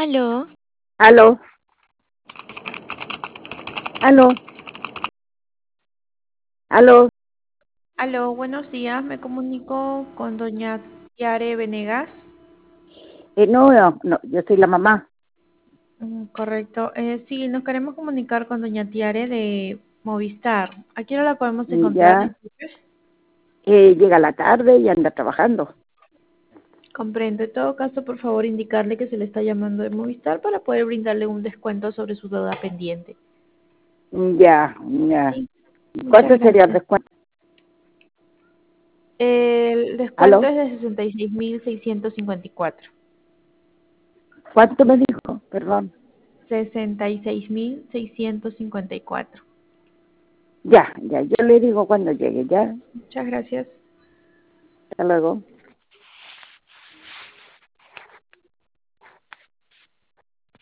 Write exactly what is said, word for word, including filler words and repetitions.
Aló, Aló, aló, aló. aló, buenos días. Me comunico con doña Tiare Venegas. Eh, no, no, no, yo soy la mamá. Mm, correcto. Eh, sí, nos queremos comunicar con doña Tiare de Movistar. ¿A qué hora la podemos Y encontrar? ya Disculpe. eh, llega la tarde y anda trabajando. Comprendo. En todo caso, por favor, indicarle que se le está llamando de Movistar para poder brindarle un descuento sobre su deuda pendiente. Mm, Ya, ya. Sí, muchas ¿Cuánto sería el gracias. descuento? El descuento ¿Aló? es de sesenta y seis mil seiscientos cincuenta y cuatro. ¿Cuánto me dijo? Perdón. Sesenta y seis mil seiscientos cincuenta y cuatro. Ya, ya, yo le digo cuando llegue, ya. Muchas gracias. Hasta luego.